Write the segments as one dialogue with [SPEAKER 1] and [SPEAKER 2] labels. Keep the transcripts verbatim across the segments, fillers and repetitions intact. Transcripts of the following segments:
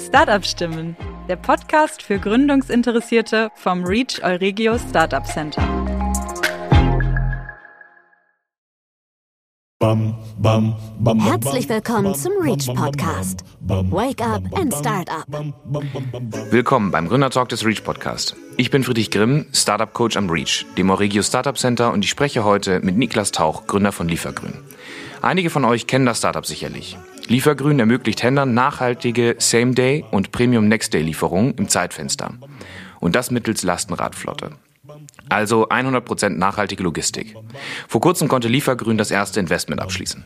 [SPEAKER 1] Startup-Stimmen, der Podcast für Gründungsinteressierte vom Reach Euregio Startup Center.
[SPEAKER 2] Herzlich willkommen zum Reach Podcast. Wake up and start up.
[SPEAKER 3] Willkommen beim Gründertalk des Reach Podcast. Ich bin Friedrich Grimm, Startup Coach am Reach, dem Euregio Startup Center, und ich spreche heute mit Niklas Tauch, Gründer von Liefergrün. Einige von euch kennen das Startup sicherlich. Liefergrün ermöglicht Händlern nachhaltige Same-Day- und Premium-Next-Day-Lieferungen im Zeitfenster. Und das mittels Lastenradflotte. Also hundert Prozent nachhaltige Logistik. Vor kurzem konnte Liefergrün das erste Investment abschließen.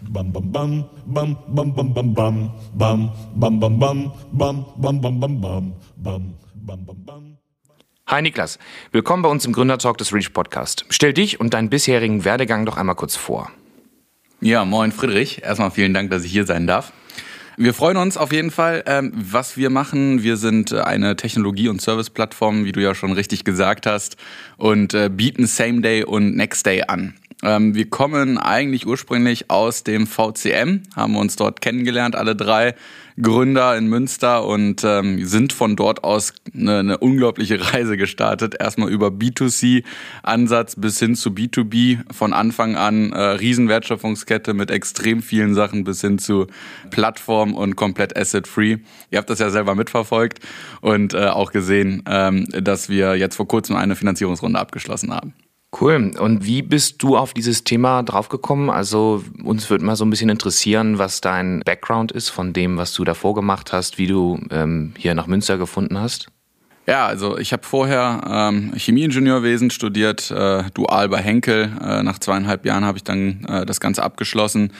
[SPEAKER 3] Hi Niklas, willkommen bei uns im Gründertalk des Reach Podcast. Stell dich und deinen bisherigen Werdegang doch einmal kurz vor.
[SPEAKER 4] Ja, moin Friedrich. Erstmal vielen Dank, dass ich hier sein darf. Wir freuen uns auf jeden Fall, ähm, was wir machen. Wir sind eine Technologie- und Service-Plattform, wie du ja schon richtig gesagt hast, und äh, bieten Same-Day und Next-Day an. Ähm, wir kommen eigentlich ursprünglich aus dem V C M, haben uns dort kennengelernt, alle drei Gründer in Münster, und ähm, sind von dort aus eine, eine unglaubliche Reise gestartet. Erstmal über B zwei C-Ansatz bis hin zu B zwei B. Von Anfang an äh, Riesenwertschöpfungskette mit extrem vielen Sachen bis hin zu Plattform und komplett asset-free. Ihr habt das ja selber mitverfolgt und äh, auch gesehen, ähm, dass wir jetzt vor kurzem eine Finanzierungsrunde abgeschlossen haben.
[SPEAKER 3] Cool. Und wie bist du auf dieses Thema draufgekommen? Also uns würde mal so ein bisschen interessieren, was dein Background ist von dem, was du davor gemacht hast, wie du ähm, hier nach Münster gefunden hast.
[SPEAKER 4] Ja, also ich habe vorher ähm, Chemieingenieurwesen studiert, äh, dual bei Henkel. Äh, nach zweieinhalb Jahren habe ich dann äh, das Ganze abgeschlossen.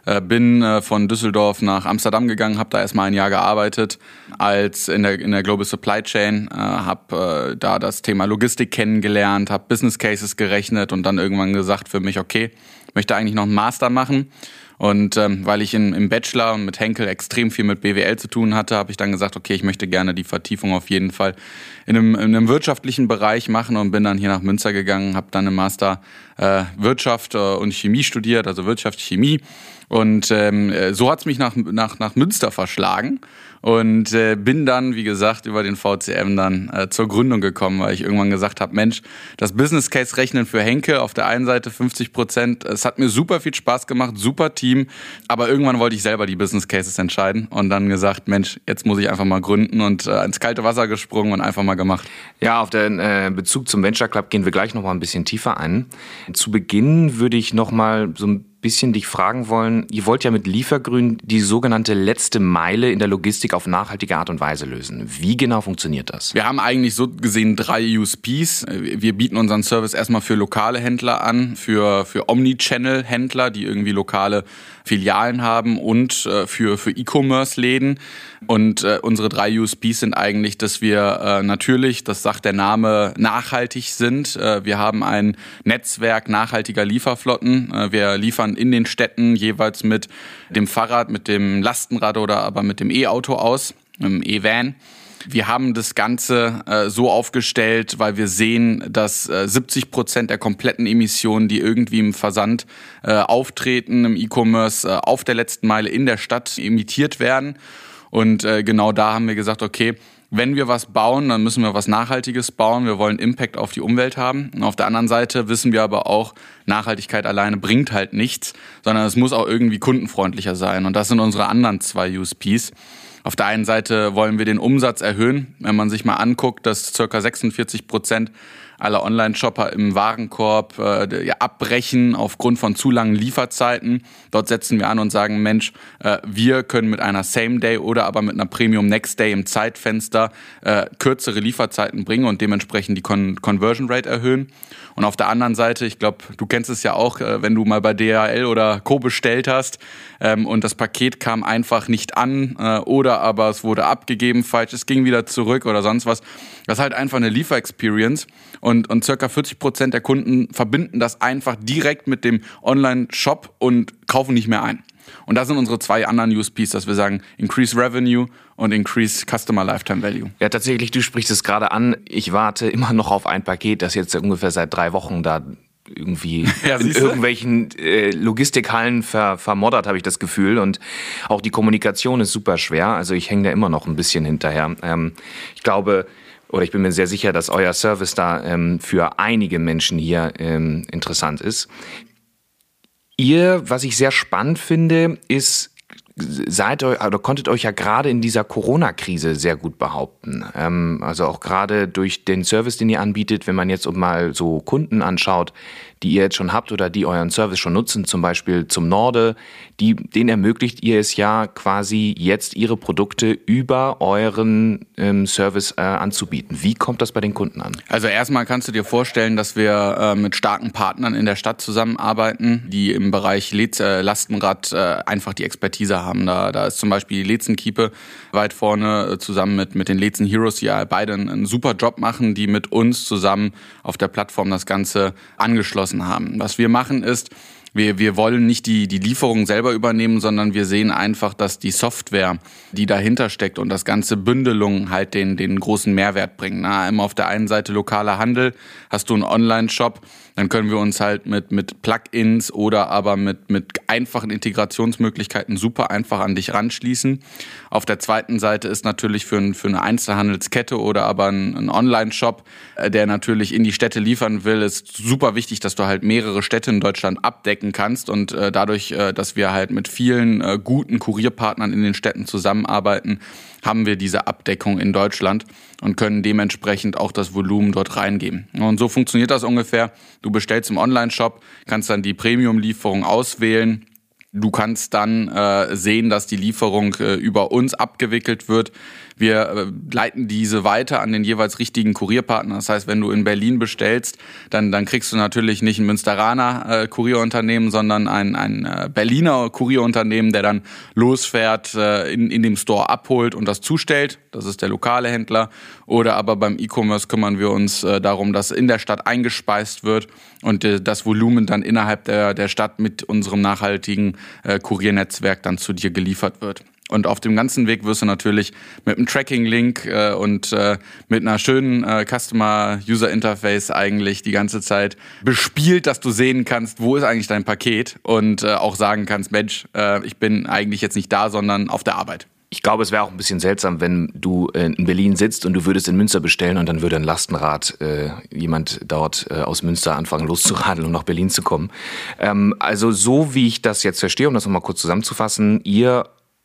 [SPEAKER 4] Bin von Düsseldorf nach Amsterdam gegangen, habe da erstmal ein Jahr gearbeitet als in der in der Global Supply Chain, äh, habe äh, da das Thema Logistik kennengelernt, habe Business Cases gerechnet und dann irgendwann gesagt für mich, okay, ich möchte eigentlich noch einen Master machen. Und ähm, weil ich in, im Bachelor und mit Henkel extrem viel mit B W L zu tun hatte, habe ich dann gesagt, okay, ich möchte gerne die Vertiefung auf jeden Fall in einem, in einem wirtschaftlichen Bereich machen, und bin dann hier nach Münster gegangen, habe dann im Master äh, Wirtschaft äh, und Chemie studiert, also Wirtschaft, Chemie. Und ähm, so hat's mich nach, nach, nach Münster verschlagen. Und äh, bin dann, wie gesagt, über den V C M dann äh, zur Gründung gekommen, weil ich irgendwann gesagt habe, Mensch, das Business Case rechnen für Henkel auf der einen Seite fünfzig Prozent, es hat mir super viel Spaß gemacht, super Team, aber irgendwann wollte ich selber die Business Cases entscheiden und dann gesagt, Mensch, jetzt muss ich einfach mal gründen, und äh, ins kalte Wasser gesprungen und einfach mal gemacht.
[SPEAKER 3] Ja, auf den äh, Bezug zum Venture Club gehen wir gleich noch mal ein bisschen tiefer ein. Zu Beginn würde ich noch mal so ein bisschen dich fragen wollen, ihr wollt ja mit Liefergrün die sogenannte letzte Meile in der Logistik auf nachhaltige Art und Weise lösen. Wie genau funktioniert das?
[SPEAKER 4] Wir haben eigentlich so gesehen drei U S Ps. Wir bieten unseren Service erstmal für lokale Händler an, für, für Omnichannel-Händler, die irgendwie lokale Filialen haben, und äh, für, für E-Commerce-Läden. Und äh, unsere drei U S Ps sind eigentlich, dass wir äh, natürlich, das sagt der Name, nachhaltig sind. Äh, wir haben ein Netzwerk nachhaltiger Lieferflotten. Äh, wir liefern in den Städten jeweils mit dem Fahrrad, mit dem Lastenrad oder aber mit dem E-Auto aus, mit dem E-Van. Wir haben das Ganze äh, so aufgestellt, weil wir sehen, dass äh, siebzig Prozent der kompletten Emissionen, die irgendwie im Versand äh, auftreten, im E-Commerce, äh, auf der letzten Meile in der Stadt emittiert werden. Und äh, genau da haben wir gesagt, okay, wenn wir was bauen, dann müssen wir was Nachhaltiges bauen. Wir wollen Impact auf die Umwelt haben. Und auf der anderen Seite wissen wir aber auch, Nachhaltigkeit alleine bringt halt nichts, sondern es muss auch irgendwie kundenfreundlicher sein. Und das sind unsere anderen zwei U S Ps. Auf der einen Seite wollen wir den Umsatz erhöhen. Wenn man sich mal anguckt, dass ca. sechsundvierzig Prozent aller Online-Shopper im Warenkorb äh, ja, abbrechen aufgrund von zu langen Lieferzeiten. Dort setzen wir an und sagen, Mensch, äh, wir können mit einer Same-Day oder aber mit einer Premium-Next-Day im Zeitfenster äh, kürzere Lieferzeiten bringen und dementsprechend die Con- Conversion-Rate erhöhen. Und auf der anderen Seite, ich glaube, du kennst es ja auch, äh, wenn du mal bei D H L oder Co. bestellt hast ähm, und das Paket kam einfach nicht an äh, oder aber es wurde abgegeben falsch, es ging wieder zurück oder sonst was. Das ist halt einfach eine Lieferexperience. Und, und circa vierzig Prozent der Kunden verbinden das einfach direkt mit dem Online-Shop und kaufen nicht mehr ein. Und das sind unsere zwei anderen U S Ps, dass wir sagen, Increase Revenue und Increase Customer Lifetime Value.
[SPEAKER 3] Ja, tatsächlich, du sprichst es gerade an. Ich warte immer noch auf ein Paket, das jetzt ungefähr seit drei Wochen da irgendwie
[SPEAKER 4] ja,
[SPEAKER 3] in irgendwelchen äh, Logistikhallen ver, vermoddert, habe ich das Gefühl. Und auch die Kommunikation ist super schwer. Also ich hänge da immer noch ein bisschen hinterher. Ähm, ich glaube, oder ich bin mir sehr sicher, dass euer Service da ähm, für einige Menschen hier ähm, interessant ist. Ihr, was ich sehr spannend finde, ist, seid euch oder konntet euch ja gerade in dieser Corona-Krise sehr gut behaupten. Ähm, also auch gerade durch den Service, den ihr anbietet, wenn man jetzt mal so Kunden anschaut, die ihr jetzt schon habt oder die euren Service schon nutzen, zum Beispiel zum Norde, die, denen ermöglicht ihr es ja quasi jetzt ihre Produkte über euren ähm, Service äh, anzubieten. Wie kommt das bei den Kunden an?
[SPEAKER 4] Also erstmal kannst du dir vorstellen, dass wir äh, mit starken Partnern in der Stadt zusammenarbeiten, die im Bereich Lez- äh, Lastenrad äh, einfach die Expertise haben. Da, da ist zum Beispiel die Lezenkiepe weit vorne äh, zusammen mit, mit den Lezen Heroes, die ja beide einen, einen super Job machen, die mit uns zusammen auf der Plattform das Ganze angeschlossen haben. Was wir machen ist, wir, wir wollen nicht die, die Lieferung selber übernehmen, sondern wir sehen einfach, dass die Software, die dahinter steckt und das ganze Bündelung halt den, den großen Mehrwert bringen. Na, immer auf der einen Seite lokaler Handel, hast du einen Online-Shop, dann können wir uns halt mit, mit Plugins oder aber mit, mit einfachen Integrationsmöglichkeiten super einfach an dich ranschließen. Auf der zweiten Seite ist natürlich für, ein, für eine Einzelhandelskette oder aber ein, ein Online-Shop, der natürlich in die Städte liefern will, ist super wichtig, dass du halt mehrere Städte in Deutschland abdecken kannst und äh, dadurch, äh, dass wir halt mit vielen äh, guten Kurierpartnern in den Städten zusammenarbeiten, haben wir diese Abdeckung in Deutschland und können dementsprechend auch das Volumen dort reingeben. Und so funktioniert das ungefähr. Du bestellst im Online-Shop, kannst dann die Premium-Lieferung auswählen. Du kannst dann äh, sehen, dass die Lieferung äh, über uns abgewickelt wird. Wir äh, leiten diese weiter an den jeweils richtigen Kurierpartner. Das heißt, wenn du in Berlin bestellst, dann, dann kriegst du natürlich nicht ein Münsteraner äh, Kurierunternehmen, sondern ein, ein äh, Berliner Kurierunternehmen, der dann losfährt, äh, in, in dem Store abholt und das zustellt. Das ist der lokale Händler. Oder aber beim E-Commerce kümmern wir uns äh, darum, dass in der Stadt eingespeist wird und äh, das Volumen dann innerhalb der, der Stadt mit unserem nachhaltigen äh, Kuriernetzwerk dann zu dir geliefert wird. Und auf dem ganzen Weg wirst du natürlich mit einem Tracking-Link äh, und äh, mit einer schönen äh, Customer-User-Interface eigentlich die ganze Zeit bespielt, dass du sehen kannst, wo ist eigentlich dein Paket und äh, auch sagen kannst, Mensch, äh, ich bin eigentlich jetzt nicht da, sondern auf der Arbeit.
[SPEAKER 3] Ich glaube, es wäre auch ein bisschen seltsam, wenn du in Berlin sitzt und du würdest in Münster bestellen und dann würde ein Lastenrad äh, jemand dort äh, aus Münster anfangen loszuradeln, um nach Berlin zu kommen. Ähm, also so wie ich das jetzt verstehe, um das nochmal kurz zusammenzufassen, ihr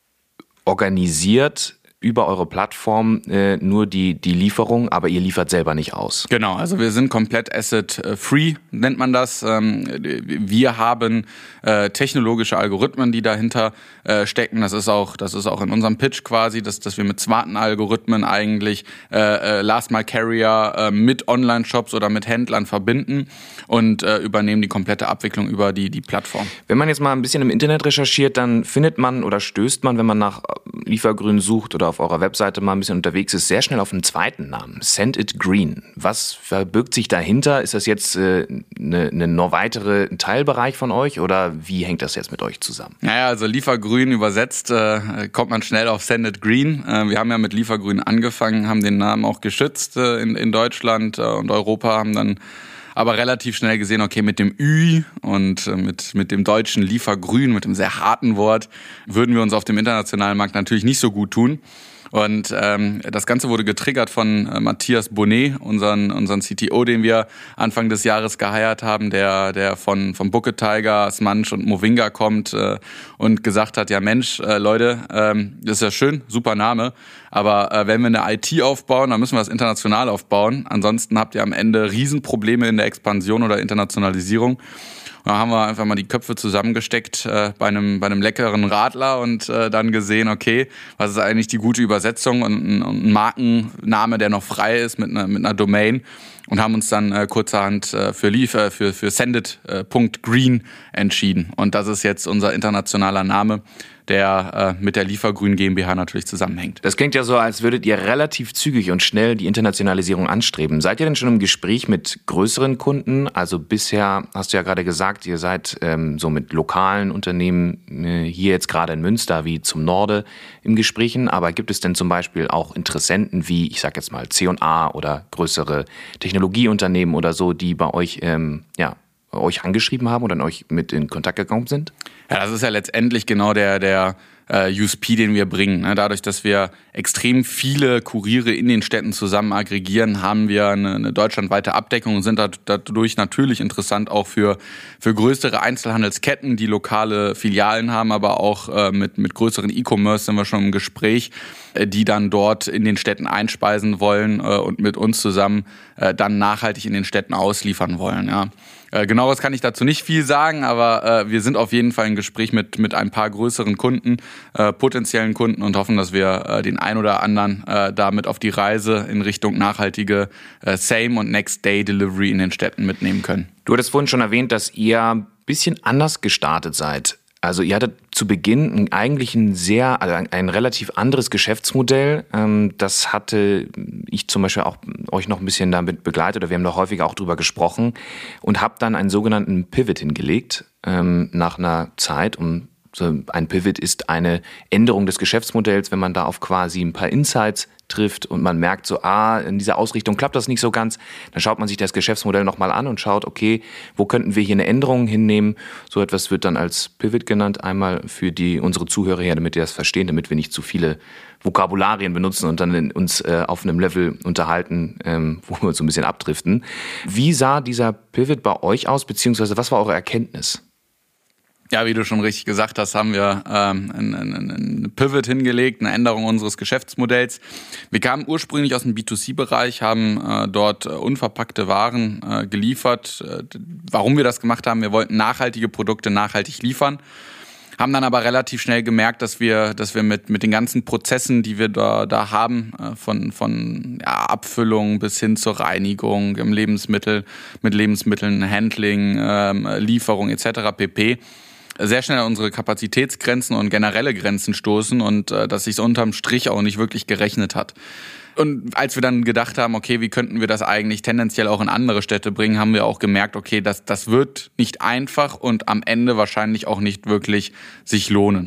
[SPEAKER 3] organisiert über eure Plattform äh, nur die, die Lieferung, aber ihr liefert selber nicht aus.
[SPEAKER 4] Genau, also wir sind komplett asset-free, nennt man das. Ähm, wir haben äh, technologische Algorithmen, die dahinter äh, stecken. Das ist auch, das ist auch in unserem Pitch quasi, dass, dass wir mit smarten Algorithmen eigentlich äh, Last-Mile-Carrier äh, mit Online-Shops oder mit Händlern verbinden und äh, übernehmen die komplette Abwicklung über die, die Plattform.
[SPEAKER 3] Wenn man jetzt mal ein bisschen im Internet recherchiert, dann findet man oder stößt man, wenn man nach Liefergrün sucht oder auf eurer Webseite mal ein bisschen unterwegs ist, sehr schnell auf einen zweiten Namen, Send It Green. Was verbirgt sich dahinter? Ist das jetzt äh, eine, eine noch weitere Teilbereich von euch oder wie hängt das jetzt mit euch zusammen?
[SPEAKER 4] Naja, also Liefergrün übersetzt äh, kommt man schnell auf Send It Green. Äh, wir haben ja mit Liefergrün angefangen, haben den Namen auch geschützt äh, in, in Deutschland äh, und Europa, haben dann aber relativ schnell gesehen, okay, mit dem Ü und mit, mit dem deutschen Liefergrün, mit dem sehr harten Wort, würden wir uns auf dem internationalen Markt natürlich nicht so gut tun. Und ähm, das Ganze wurde getriggert von äh, Matthias Bonnet, unseren, unseren C T O, den wir Anfang des Jahres geheiert haben, der, der von, von Bucket Tiger, Smunch und Movinga kommt äh, und gesagt hat, ja Mensch, äh, Leute, ähm, das ist ja schön, super Name, aber äh, wenn wir eine I T aufbauen, dann müssen wir das international aufbauen. Ansonsten habt ihr am Ende Riesenprobleme in der Expansion oder Internationalisierung. Da haben wir einfach mal die Köpfe zusammengesteckt äh, bei einem bei einem leckeren Radler und äh, dann gesehen, okay, was ist eigentlich die gute Übersetzung und ein, und ein Markenname, der noch frei ist mit einer mit einer Domain und haben uns dann äh, kurzerhand äh, für Lief, äh, für für sendit.green äh, entschieden und das ist jetzt unser internationaler Name, der äh, mit der Liefergrün GmbH natürlich zusammenhängt.
[SPEAKER 3] Das klingt ja so, als würdet ihr relativ zügig und schnell die Internationalisierung anstreben. Seid ihr denn schon im Gespräch mit größeren Kunden? Also bisher hast du ja gerade gesagt, ihr seid ähm, so mit lokalen Unternehmen äh, hier jetzt gerade in Münster wie zum Norde im Gesprächen. Aber gibt es denn zum Beispiel auch Interessenten wie, ich sag jetzt mal C und A oder größere Technologieunternehmen oder so, die bei euch ähm, ja euch angeschrieben haben oder an euch mit in Kontakt gekommen sind?
[SPEAKER 4] Ja, das ist ja letztendlich genau der, der äh, U S P, den wir bringen. Ne? Dadurch, dass wir extrem viele Kuriere in den Städten zusammen aggregieren, haben wir eine, eine deutschlandweite Abdeckung und sind dadurch natürlich interessant auch für, für größere Einzelhandelsketten, die lokale Filialen haben, aber auch äh, mit, mit größeren E-Commerce sind wir schon im Gespräch, äh, die dann dort in den Städten einspeisen wollen äh, und mit uns zusammen äh, dann nachhaltig in den Städten ausliefern wollen. Ja. Äh, genaueres kann ich dazu nicht viel sagen, aber äh, wir sind auf jeden Fall im Gespräch mit, mit ein paar größeren Kunden, äh, potenziellen Kunden und hoffen, dass wir äh, den ein oder anderen äh, damit auf die Reise in Richtung nachhaltige äh, Same- und Next-Day-Delivery in den Städten mitnehmen können.
[SPEAKER 3] Du hattest vorhin schon erwähnt, dass ihr ein bisschen anders gestartet seid. Also ihr hattet zu Beginn eigentlich ein sehr, also ein relativ anderes Geschäftsmodell. Das hatte ich zum Beispiel auch euch noch ein bisschen damit begleitet, oder wir haben da häufiger auch drüber gesprochen und habt dann einen sogenannten Pivot hingelegt nach einer Zeit. Um So ein Pivot ist eine Änderung des Geschäftsmodells, wenn man da auf quasi ein paar Insights trifft und man merkt so, ah, in dieser Ausrichtung klappt das nicht so ganz, dann schaut man sich das Geschäftsmodell nochmal an und schaut, okay, wo könnten wir hier eine Änderung hinnehmen? So etwas wird dann als Pivot genannt, einmal für die unsere Zuhörer her, damit die das verstehen, damit wir nicht zu viele Vokabularien benutzen und dann uns äh, auf einem Level unterhalten, ähm, wo wir uns so ein bisschen abdriften. Wie sah dieser Pivot bei euch aus, beziehungsweise was war eure Erkenntnis?
[SPEAKER 4] Ja, wie du schon richtig gesagt hast, haben wir ähm, einen, einen Pivot hingelegt, eine Änderung unseres Geschäftsmodells. Wir kamen ursprünglich aus dem B zwei C-Bereich, haben äh, dort äh, unverpackte Waren äh, geliefert. Äh, warum wir das gemacht haben, wir wollten nachhaltige Produkte nachhaltig liefern, haben dann aber relativ schnell gemerkt, dass wir, dass wir mit mit den ganzen Prozessen, die wir da da haben, äh, von von ja, Abfüllung bis hin zur Reinigung im Lebensmittel, mit Lebensmitteln, Handling, ähm, Lieferung et cetera pp. sehr schnell an unsere Kapazitätsgrenzen und generelle Grenzen stoßen und äh, dass sich unterm Strich auch nicht wirklich gerechnet hat. Und als wir dann gedacht haben, okay, wie könnten wir das eigentlich tendenziell auch in andere Städte bringen, haben wir auch gemerkt, okay, das, das wird nicht einfach und am Ende wahrscheinlich auch nicht wirklich sich lohnen.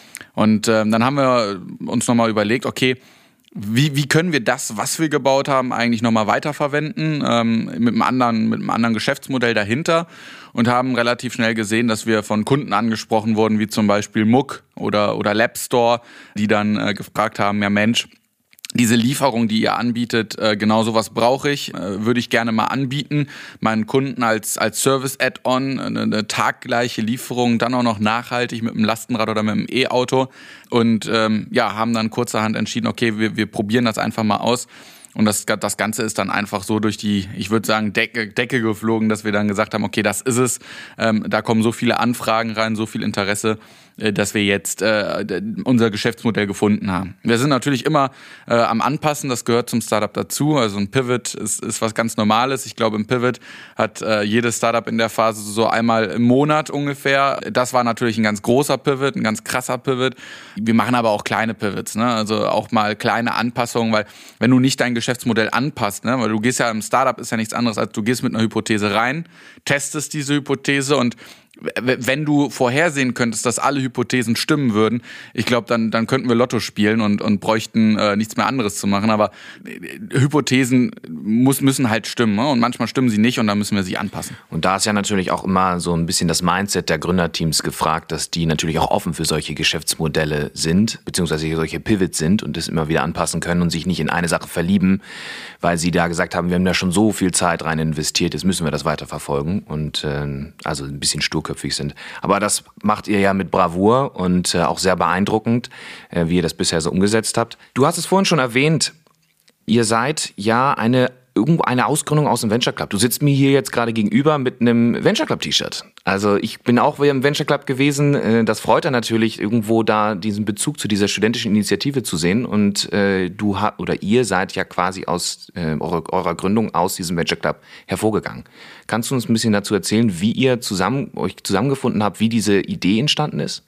[SPEAKER 4] Und äh, dann haben wir uns nochmal überlegt, okay, Wie, wie können wir das, was wir gebaut haben, eigentlich nochmal weiterverwenden, ähm, mit einem anderen, mit einem anderen Geschäftsmodell dahinter und haben relativ schnell gesehen, dass wir von Kunden angesprochen wurden, wie zum Beispiel Muck oder, oder Labstore, die dann äh, gefragt haben, ja Mensch, diese Lieferung, die ihr anbietet, äh, genau sowas brauche ich, äh, würde ich gerne mal anbieten, meinen Kunden als als Service-Add-on, eine, eine taggleiche Lieferung, dann auch noch nachhaltig mit einem Lastenrad oder mit einem E-Auto und ähm, ja, haben dann kurzerhand entschieden, okay, wir, wir probieren das einfach mal aus. Und das, das Ganze ist dann einfach so durch die, ich würde sagen, Decke, Decke geflogen, dass wir dann gesagt haben, okay, das ist es. Ähm, da kommen so viele Anfragen rein, so viel Interesse, äh, dass wir jetzt äh, unser Geschäftsmodell gefunden haben. Wir sind natürlich immer äh, am Anpassen, das gehört zum Startup dazu. Also ein Pivot ist, ist was ganz Normales. Ich glaube, im Pivot hat äh, jedes Startup in der Phase so einmal im Monat ungefähr. Das war natürlich ein ganz großer Pivot, ein ganz krasser Pivot. Wir machen aber auch kleine Pivots, ne? Also auch mal kleine Anpassungen, weil wenn du nicht dein Geschäftsmodell anpasst, ne? Weil du gehst ja im Startup, ist ja nichts anderes, als du gehst mit einer Hypothese rein, testest diese Hypothese und wenn du vorhersehen könntest, dass alle Hypothesen stimmen würden, ich glaube, dann dann könnten wir Lotto spielen und und bräuchten äh, nichts mehr anderes zu machen. Aber Hypothesen muss, müssen halt stimmen, ne? Und manchmal stimmen sie nicht und dann müssen wir sie anpassen.
[SPEAKER 3] Und da ist ja natürlich auch immer so ein bisschen das Mindset der Gründerteams gefragt, dass die natürlich auch offen für solche Geschäftsmodelle sind, beziehungsweise solche Pivots sind und das immer wieder anpassen können und sich nicht in eine Sache verlieben, weil sie da gesagt haben, wir haben da schon so viel Zeit rein investiert, jetzt müssen wir das weiterverfolgen und äh, also ein bisschen stur köpfig sind. Aber das macht ihr ja mit Bravour und äh, auch sehr beeindruckend, äh, wie ihr das bisher so umgesetzt habt. Du hast es vorhin schon erwähnt, ihr seid ja eine irgendwo eine Ausgründung aus dem Venture Club. Du sitzt mir hier jetzt gerade gegenüber mit einem Venture Club T-Shirt. Also ich bin auch wieder im Venture Club gewesen. Das freut dann natürlich, irgendwo da diesen Bezug zu dieser studentischen Initiative zu sehen. Und äh, du ha- oder ihr seid ja quasi aus äh, eurer, eurer Gründung aus diesem Venture Club hervorgegangen. Kannst du uns ein bisschen dazu erzählen, wie ihr zusammen euch zusammengefunden habt, wie diese Idee entstanden ist?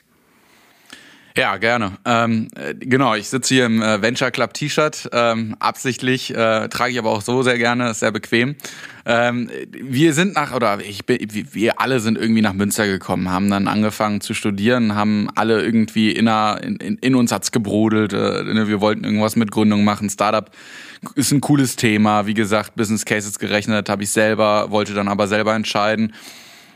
[SPEAKER 4] Ja, gerne. Ähm, genau, ich sitze hier im äh, Venture Club T-Shirt, ähm, absichtlich, äh, trage ich aber auch so sehr gerne, ist sehr bequem. Ähm, wir sind nach, oder ich bin, wir alle sind irgendwie nach Münster gekommen, haben dann angefangen zu studieren, haben alle irgendwie in, einer, in, in uns hat's gebrodelt, äh, wir wollten irgendwas mit Gründung machen, Startup ist ein cooles Thema, wie gesagt, Business Cases gerechnet habe ich selber, wollte dann aber selber entscheiden.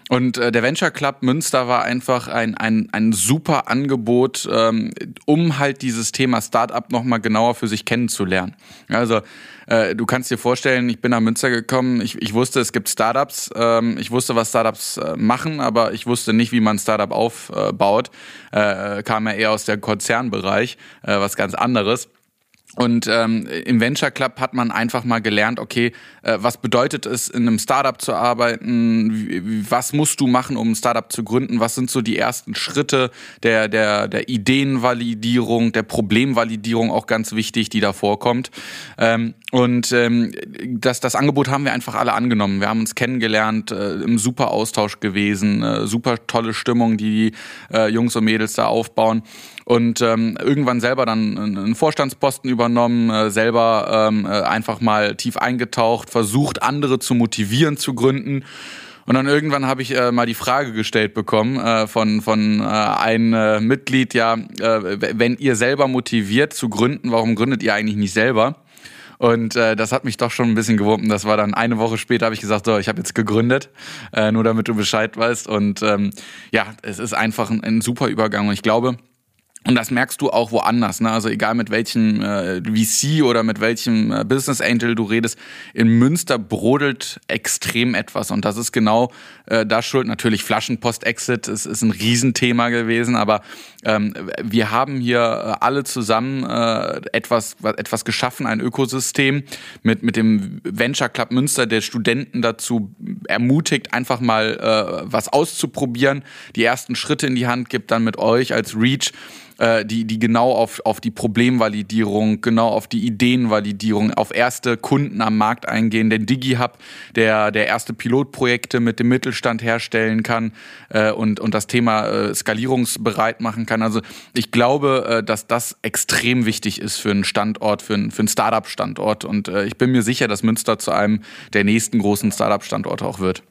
[SPEAKER 4] Und äh, der Venture Club Münster war einfach ein, ein, ein super Angebot, ähm, um halt dieses Thema Startup nochmal genauer für sich kennenzulernen. Also äh, du kannst dir vorstellen, ich bin nach Münster gekommen, ich, ich wusste, es gibt Startups, ähm, ich wusste, was Startups äh, machen, aber ich wusste nicht, wie man ein Startup aufbaut. Äh, kam ja eher aus dem Konzernbereich, äh, was ganz anderes. Und ähm, im Venture Club hat man einfach mal gelernt, okay, äh, was bedeutet es, in einem Startup zu arbeiten? Wie, was musst du machen, um ein Startup zu gründen? Was sind so die ersten Schritte der der der Ideenvalidierung, der Problemvalidierung, auch ganz wichtig, die da vorkommt? Ähm, und ähm, das das Angebot haben wir einfach alle angenommen. Wir haben uns kennengelernt, äh, im super Austausch gewesen, äh, super tolle Stimmung, die die äh, Jungs und Mädels da aufbauen. Und ähm, irgendwann selber dann einen Vorstandsposten übernommen, äh, selber ähm, äh, einfach mal tief eingetaucht, versucht, andere zu motivieren zu gründen. Und dann irgendwann habe ich äh, mal die Frage gestellt bekommen äh, von von äh, einem äh, Mitglied, ja, äh, wenn ihr selber motiviert zu gründen, warum gründet ihr eigentlich nicht selber? Und äh, das hat mich doch schon ein bisschen gewurmt. Das war dann eine Woche später, habe ich gesagt, so, ich habe jetzt gegründet, äh, nur damit du Bescheid weißt. Und ähm, ja, es ist einfach ein, ein super Übergang. Und ich glaube, und das merkst du auch woanders, ne? Also egal mit welchem äh, V C oder mit welchem äh, Business Angel du redest, in Münster brodelt extrem etwas. Und das ist genau äh, da schuld. Natürlich Flaschenpost-Exit ist, ist ein Riesenthema gewesen, aber ähm, wir haben hier äh, alle zusammen äh, etwas etwas geschaffen, ein Ökosystem mit mit dem Venture Club Münster, der Studenten dazu ermutigt, einfach mal äh, was auszuprobieren, die ersten Schritte in die Hand gibt, dann mit euch als Reach, die die genau auf auf die Problemvalidierung, genau auf die Ideenvalidierung, auf erste Kunden am Markt eingehen. Den DigiHub, der der erste Pilotprojekte mit dem Mittelstand herstellen kann äh, und und das Thema äh, skalierungsbereit machen kann. Also ich glaube, äh, dass das extrem wichtig ist für einen Standort, für einen für einen Startup-Standort. Und äh, ich bin mir sicher, dass Münster zu einem der nächsten großen Startup-Standorte auch wird.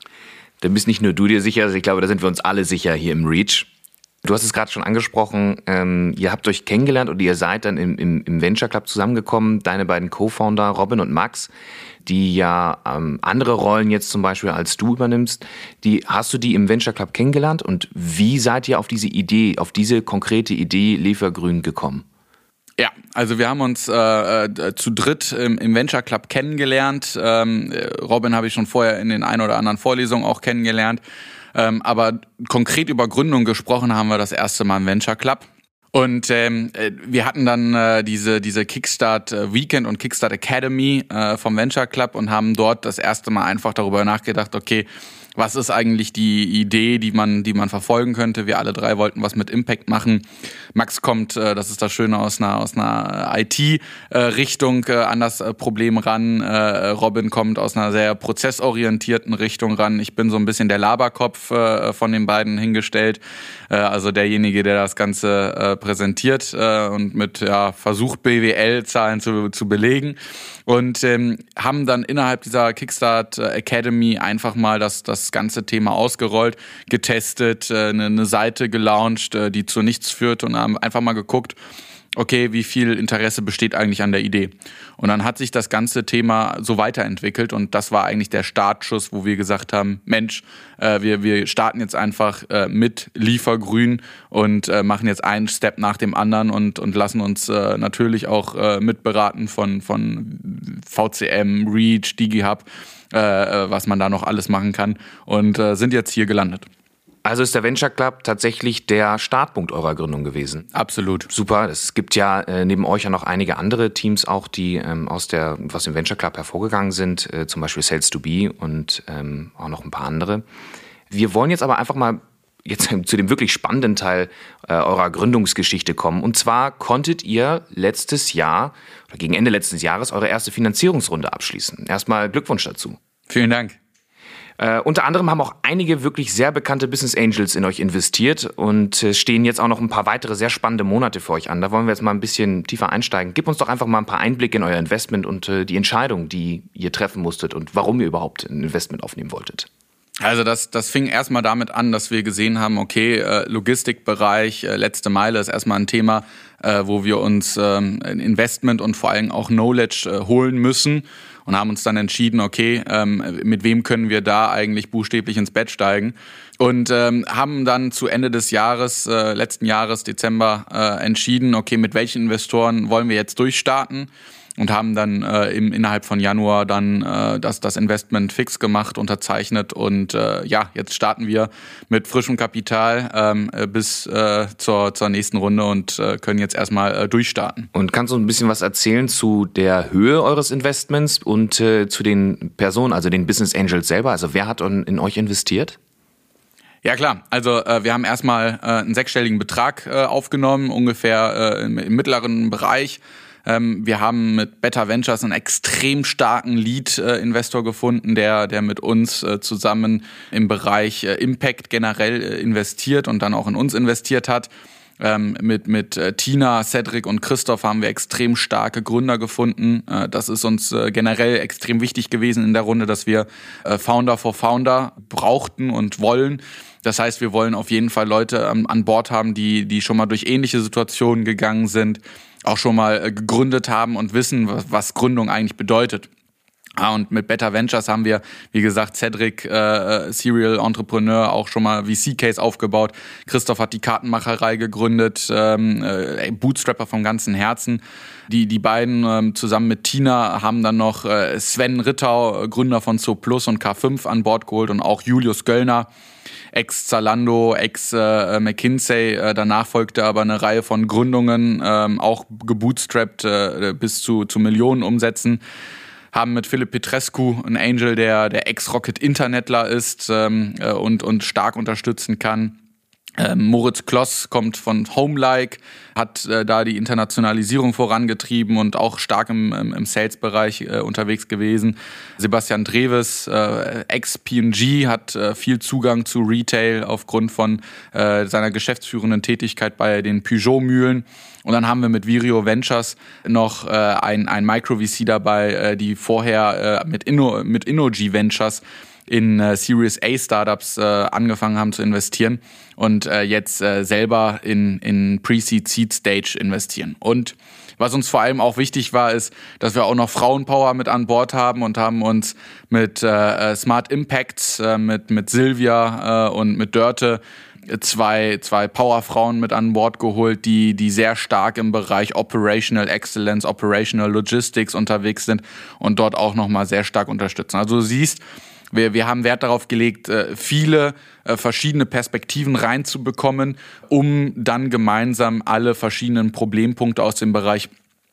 [SPEAKER 3] Da bist nicht nur du dir sicher, also ich glaube, da sind wir uns alle sicher hier im Reach. Du hast es gerade schon angesprochen, ähm, ihr habt euch kennengelernt und ihr seid dann im, im, im Venture Club zusammengekommen, deine beiden Co-Founder Robin und Max, die ja ähm, andere Rollen jetzt zum Beispiel als du übernimmst. Die, hast du die im Venture Club kennengelernt und wie seid ihr auf diese Idee, auf diese konkrete Idee Liefergrün gekommen?
[SPEAKER 4] Ja, also wir haben uns äh, äh, zu dritt im, im Venture Club kennengelernt. Ähm, Robin habe ich schon vorher in den ein oder anderen Vorlesungen auch kennengelernt. Ähm, aber konkret über Gründung gesprochen haben wir das erste Mal im Venture Club. Und ähm, wir hatten dann äh, diese diese Kickstart Weekend und Kickstart Academy äh, vom Venture Club und haben dort das erste Mal einfach darüber nachgedacht, okay, was ist eigentlich die Idee, die man die man verfolgen könnte? Wir alle drei wollten was mit Impact machen. Max kommt, äh, das ist das Schöne, aus einer aus einer I T-Richtung äh, an das äh, Problem ran. Äh, Robin kommt aus einer sehr prozessorientierten Richtung ran. Ich bin so ein bisschen der Laberkopf äh, von den beiden hingestellt. Äh, also derjenige, der das Ganze äh, präsentiert äh, und mit ja versucht, B W L-Zahlen zu, zu belegen. Und ähm, haben dann innerhalb dieser Kickstart Academy einfach mal das das ganze Thema ausgerollt, getestet, äh, eine, eine Seite gelauncht, äh, die zu nichts führt und haben einfach mal geguckt, okay, wie viel Interesse besteht eigentlich an der Idee? Und dann hat sich das ganze Thema so weiterentwickelt und das war eigentlich der Startschuss, wo wir gesagt haben, Mensch, äh, wir wir starten jetzt einfach äh, mit Liefergrün und äh, machen jetzt einen Step nach dem anderen und und lassen uns äh, natürlich auch äh, mitberaten von von V C M, Reach, DigiHub, äh, was man da noch alles machen kann und äh, sind jetzt hier gelandet.
[SPEAKER 3] Also ist der Venture Club tatsächlich der Startpunkt eurer Gründung gewesen?
[SPEAKER 4] Absolut.
[SPEAKER 3] Super. Es gibt ja äh, neben euch ja noch einige andere Teams auch, die ähm, aus der, aus dem Venture Club hervorgegangen sind, äh, zum Beispiel Sales to Be und ähm, auch noch ein paar andere. Wir wollen jetzt aber einfach mal jetzt zu dem wirklich spannenden Teil äh, eurer Gründungsgeschichte kommen. Und zwar konntet ihr letztes Jahr oder gegen Ende letzten Jahres eure erste Finanzierungsrunde abschließen. Erstmal Glückwunsch dazu.
[SPEAKER 4] Vielen Dank.
[SPEAKER 3] Äh, unter anderem haben auch einige wirklich sehr bekannte Business Angels in euch investiert und äh, stehen jetzt auch noch ein paar weitere sehr spannende Monate für euch an. Da wollen wir jetzt mal ein bisschen tiefer einsteigen. Gib uns doch einfach mal ein paar Einblicke in euer Investment und äh, die Entscheidung, die ihr treffen musstet und warum ihr überhaupt ein Investment aufnehmen wolltet.
[SPEAKER 4] Also das, das fing erstmal damit an, dass wir gesehen haben, okay, äh, Logistikbereich, äh, letzte Meile ist erstmal ein Thema, äh, wo wir uns ähm, Investment und vor allem auch Knowledge äh, holen müssen und haben uns dann entschieden, okay, ähm, mit wem können wir da eigentlich buchstäblich ins Bett steigen und ähm, haben dann zu Ende des Jahres, äh, letzten Jahres, Dezember, äh, entschieden, okay, mit welchen Investoren wollen wir jetzt durchstarten. Und haben dann äh, im, innerhalb von Januar dann äh, das, das Investment fix gemacht, unterzeichnet und äh, ja, jetzt starten wir mit frischem Kapital ähm, bis äh, zur, zur nächsten Runde und äh, können jetzt erstmal äh, durchstarten.
[SPEAKER 3] Und kannst du ein bisschen was erzählen zu der Höhe eures Investments und äh, zu den Personen, also den Business Angels selber? Also wer hat in euch investiert?
[SPEAKER 4] Ja klar, also äh, wir haben erstmal äh, einen sechsstelligen Betrag äh, aufgenommen, ungefähr äh, im, im mittleren Bereich. Ähm, wir haben mit Better Ventures einen extrem starken Lead-Investor gefunden, der, der mit uns äh, zusammen im Bereich äh, Impact generell äh, investiert und dann auch in uns investiert hat. Ähm, mit mit äh, Tina, Cedric und Christoph haben wir extrem starke Gründer gefunden. Äh, das ist uns äh, generell extrem wichtig gewesen in der Runde, dass wir äh, Founder for Founder brauchten und wollen. Das heißt, wir wollen auf jeden Fall Leute ähm, an Bord haben, die die schon mal durch ähnliche Situationen gegangen sind, auch schon mal äh, gegründet haben und wissen, was, was Gründung eigentlich bedeutet. Ah, und mit Better Ventures haben wir, wie gesagt, Cedric, äh, Serial Entrepreneur, auch schon mal V C-Case aufgebaut. Christoph hat die Kartenmacherei gegründet, ähm, äh, Bootstrapper vom ganzen Herzen. Die die beiden ähm, zusammen mit Tina haben dann noch äh, Sven Rittau, Gründer von Zooplus und K fünf an Bord geholt und auch Julius Göllner, Ex-Zalando, Ex-McKinsey. Äh, danach folgte aber eine Reihe von Gründungen, ähm, auch gebootstrapped äh, bis zu, zu Millionen Umsätzen. Haben mit Philipp Petrescu einen Angel, der der Ex-Rocket-Internetler ist ähm, äh, und, und stark unterstützen kann. Ähm, Moritz Kloss kommt von Homelike, hat äh, da die Internationalisierung vorangetrieben und auch stark im, im, im Sales-Bereich äh, unterwegs gewesen. Sebastian Dreves, äh, Ex-P und G, hat äh, viel Zugang zu Retail aufgrund von äh, seiner geschäftsführenden Tätigkeit bei den Peugeot-Mühlen. Und dann haben wir mit Virio Ventures noch äh, ein, ein Micro-V C dabei, äh, die vorher äh, mit, Inno, mit Innogy Ventures in äh, Series A Startups äh, angefangen haben zu investieren und äh, jetzt äh, selber in, in Pre-Seed, Seed Stage investieren. Und was uns vor allem auch wichtig war, ist, dass wir auch noch Frauenpower mit an Bord haben und haben uns mit äh, Smart Impacts, äh, mit, mit Silvia äh, und mit Dörte zwei, zwei Powerfrauen mit an Bord geholt, die, die sehr stark im Bereich Operational Excellence, Operational Logistics unterwegs sind und dort auch nochmal sehr stark unterstützen. Also du siehst, Wir, wir haben Wert darauf gelegt, viele verschiedene Perspektiven reinzubekommen, um dann gemeinsam alle verschiedenen Problempunkte aus dem Bereich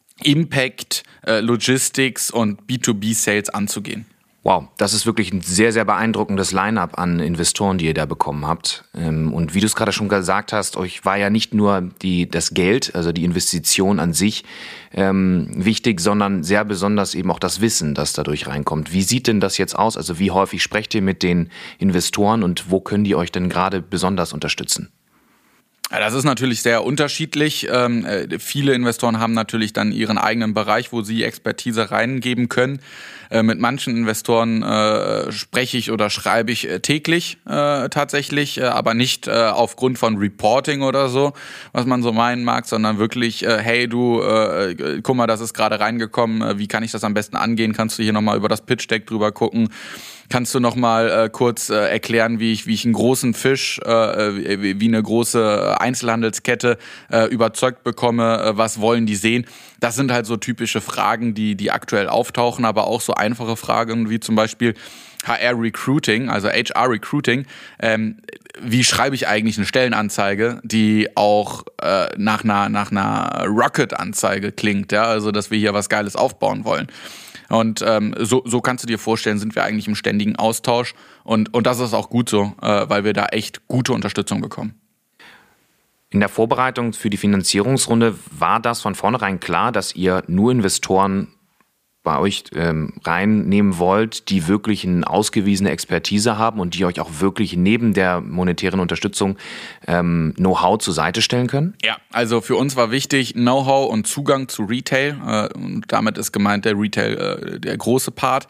[SPEAKER 4] Impact, Logistics und B zwei B Sales anzugehen.
[SPEAKER 3] Wow, das ist wirklich ein sehr, sehr beeindruckendes Line-up an Investoren, die ihr da bekommen habt. Und wie du es gerade schon gesagt hast, euch war ja nicht nur die, das Geld, also die Investition an sich ähm, wichtig, sondern sehr besonders eben auch das Wissen, das dadurch reinkommt. Wie sieht denn das jetzt aus? Also wie häufig sprecht ihr mit den Investoren und wo können die euch denn gerade besonders unterstützen?
[SPEAKER 4] Ja, das ist natürlich sehr unterschiedlich. Ähm, äh, viele Investoren haben natürlich dann ihren eigenen Bereich, wo sie Expertise reingeben können. Äh, mit manchen Investoren äh, spreche ich oder schreibe ich äh, täglich äh, tatsächlich, äh, aber nicht äh, aufgrund von Reporting oder so, was man so meinen mag, sondern wirklich, äh, hey du, äh, guck mal, das ist gerade reingekommen, äh, wie kann ich das am besten angehen? Kannst du hier nochmal über das Pitch-Deck drüber gucken? Kannst du noch mal äh, kurz äh, erklären, wie ich wie ich einen großen Fisch, äh, wie, wie eine große Einzelhandelskette äh, überzeugt bekomme, äh, was wollen die sehen? Das sind halt so typische Fragen, die die aktuell auftauchen, aber auch so einfache Fragen wie zum Beispiel H R Recruiting, also H R Recruiting. Ähm, wie schreibe ich eigentlich eine Stellenanzeige, die auch äh, nach einer nach einer Rocket-Anzeige klingt, ja, also dass wir hier was Geiles aufbauen wollen. Und ähm, so, so kannst du dir vorstellen, sind wir eigentlich im ständigen Austausch. Und, und das ist auch gut so, äh, weil wir da echt gute Unterstützung bekommen.
[SPEAKER 3] In der Vorbereitung für die Finanzierungsrunde war das von vornherein klar, dass ihr nur Investoren bei euch ähm, reinnehmen wollt, die wirklich eine ausgewiesene Expertise haben und die euch auch wirklich neben der monetären Unterstützung ähm, Know-how zur Seite stellen können?
[SPEAKER 4] Ja, also für uns war wichtig Know-how und Zugang zu Retail. Äh, und damit ist gemeint der Retail äh, der große Part.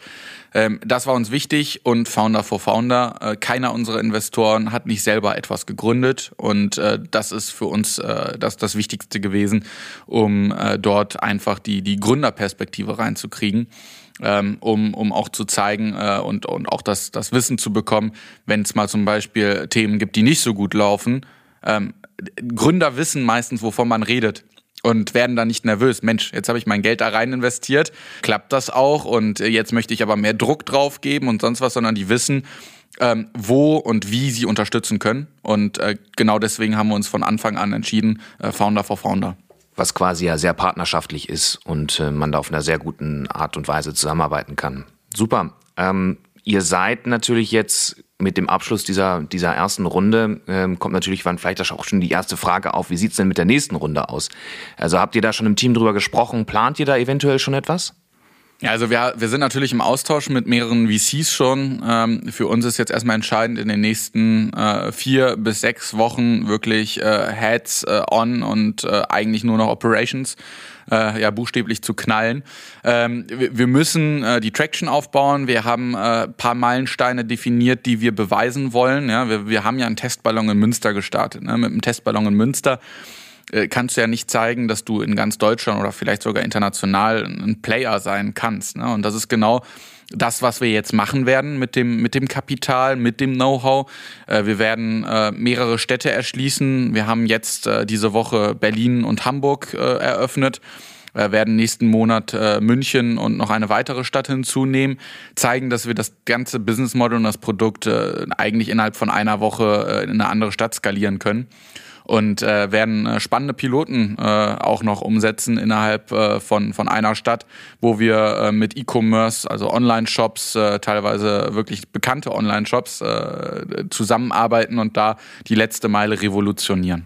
[SPEAKER 4] Ähm, das war uns wichtig und Founder for Founder. Äh, keiner unserer Investoren hat nicht selber etwas gegründet und äh, das ist für uns äh, das, das Wichtigste gewesen, um äh, dort einfach die, die Gründerperspektive reinzukriegen. Ähm, um, um auch zu zeigen äh, und, und auch das, das Wissen zu bekommen, wenn es mal zum Beispiel Themen gibt, die nicht so gut laufen. Ähm, Gründer wissen meistens, wovon man redet und werden dann nicht nervös. Mensch, jetzt habe ich mein Geld da rein investiert, klappt das auch und jetzt möchte ich aber mehr Druck drauf geben und sonst was, sondern die wissen, ähm, wo und wie sie unterstützen können. Und äh, genau deswegen haben wir uns von Anfang an entschieden, äh, Founder for Founder.
[SPEAKER 3] Was quasi ja sehr partnerschaftlich ist und äh, man da auf einer sehr guten Art und Weise zusammenarbeiten kann. Super. Ähm, ihr seid natürlich jetzt mit dem Abschluss dieser, dieser ersten Runde, ähm, kommt natürlich wann vielleicht auch schon die erste Frage auf, wie sieht's denn mit der nächsten Runde aus? Also habt ihr da schon im Team drüber gesprochen? Plant ihr da eventuell schon etwas?
[SPEAKER 4] Ja, also wir, wir sind natürlich im Austausch mit mehreren V Cs schon. Ähm, für uns ist jetzt erstmal entscheidend, in den nächsten äh, vier bis sechs Wochen wirklich äh, Heads äh, on und äh, eigentlich nur noch Operations äh, ja buchstäblich zu knallen. Ähm, wir, wir müssen äh, die Traction aufbauen. Wir haben äh, paar Meilensteine definiert, die wir beweisen wollen. Ja, wir, wir haben ja einen Testballon in Münster gestartet. Ne? Mit einem Testballon in Münster kannst du ja nicht zeigen, dass du in ganz Deutschland oder vielleicht sogar international ein Player sein kannst. Ne? Und das ist genau das, was wir jetzt machen werden mit dem, mit dem Kapital, mit dem Know-how. Wir werden mehrere Städte erschließen. Wir haben jetzt diese Woche Berlin und Hamburg eröffnet. Wir werden nächsten Monat München und noch eine weitere Stadt hinzunehmen. Zeigen, dass wir das ganze Business Model und das Produkt eigentlich innerhalb von einer Woche in eine andere Stadt skalieren können. Und äh, werden äh, spannende Piloten äh, auch noch umsetzen innerhalb äh, von von einer Stadt, wo wir äh, mit E-Commerce, also Online-Shops, äh, teilweise wirklich bekannte Online-Shops äh, zusammenarbeiten und da die letzte Meile revolutionieren.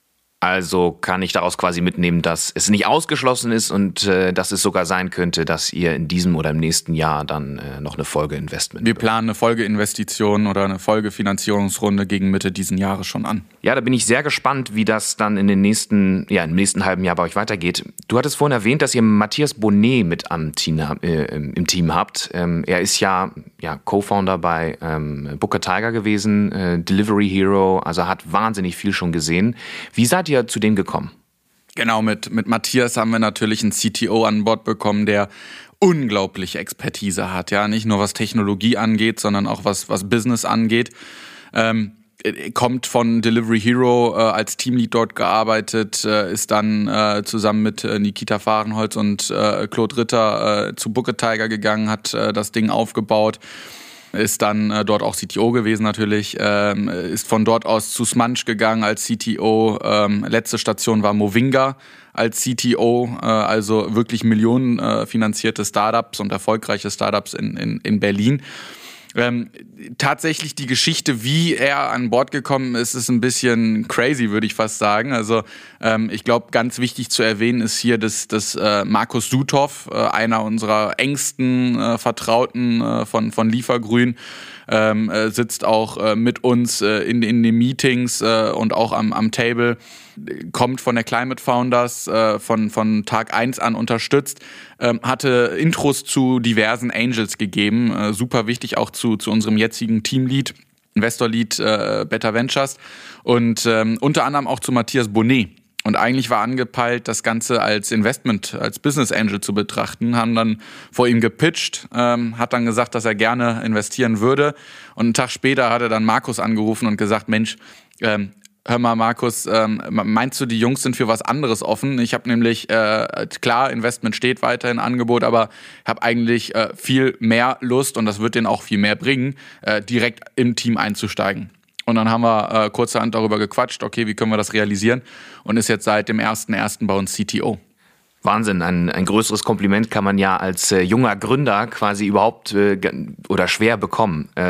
[SPEAKER 3] Also kann ich daraus quasi mitnehmen, dass es nicht ausgeschlossen ist und äh, dass es sogar sein könnte, dass ihr in diesem oder im nächsten Jahr dann äh, noch eine Folgeinvestment.
[SPEAKER 4] Wir planen eine Folgeinvestition oder eine Folgefinanzierungsrunde gegen Mitte diesen Jahres schon an.
[SPEAKER 3] Ja, da bin ich sehr gespannt, wie das dann in den nächsten, ja, im nächsten halben Jahr bei euch weitergeht. Du hattest vorhin erwähnt, dass ihr Matthias Bonnet mit am Team, äh, im Team habt. Ähm, er ist ja, ja Co-Founder bei ähm, Booker Tiger gewesen, äh, Delivery Hero, also hat wahnsinnig viel schon gesehen. Wie seid ihr zu dem gekommen?
[SPEAKER 4] Genau, mit, mit Matthias haben wir natürlich einen C T O an Bord bekommen, der unglaubliche Expertise hat. Ja, nicht nur was Technologie angeht, sondern auch was, was Business angeht. Ähm, kommt von Delivery Hero, äh, als Teamlead dort gearbeitet, äh, ist dann äh, zusammen mit äh, Nikita Fahrenholz und äh, Claude Ritter äh, zu Booker Tiger gegangen, hat äh, das Ding aufgebaut. Ist dann äh, dort auch C T O gewesen natürlich, ähm, ist von dort aus zu Smunch gegangen als C T O. Ähm, letzte Station war Movinga als C T O, äh, also wirklich Millionen äh, finanzierte Startups und erfolgreiche Startups in, in, in Berlin. Ähm, tatsächlich die Geschichte, wie er an Bord gekommen ist, ist ein bisschen crazy, würde ich fast sagen. Also ähm, ich glaube, ganz wichtig zu erwähnen ist hier, dass, dass äh, Markus Suthoff, äh, einer unserer engsten äh, Vertrauten äh, von, von Liefergrün, ähm, äh, sitzt auch äh, mit uns äh, in, in den Meetings äh, und auch am, am Table, kommt von der Climate Founders, äh, von, von Tag eins an unterstützt, ähm, hatte Intros zu diversen Angels gegeben, äh, super wichtig auch zu, zu unserem jetzigen Teamlead, Investor-Lead äh, Better Ventures und ähm, unter anderem auch zu Matthias Bonnet. Und eigentlich war angepeilt, das Ganze als Investment, als Business Angel zu betrachten, haben dann vor ihm gepitcht, ähm, hat dann gesagt, dass er gerne investieren würde. Und einen Tag später hat er dann Markus angerufen und gesagt, Mensch, ähm, hör mal, Markus, ähm, meinst du, die Jungs sind für was anderes offen? Ich habe nämlich, äh, klar, Investment steht weiterhin im Angebot, aber habe eigentlich äh, viel mehr Lust, und das wird denen auch viel mehr bringen, äh, direkt im Team einzusteigen. Und dann haben wir äh, kurzerhand darüber gequatscht, okay, wie können wir das realisieren? Und ist jetzt seit dem ersten ersten bei uns C T O.
[SPEAKER 3] Wahnsinn, ein, ein größeres Kompliment kann man ja als äh, junger Gründer quasi überhaupt äh, oder schwer bekommen. Ähm,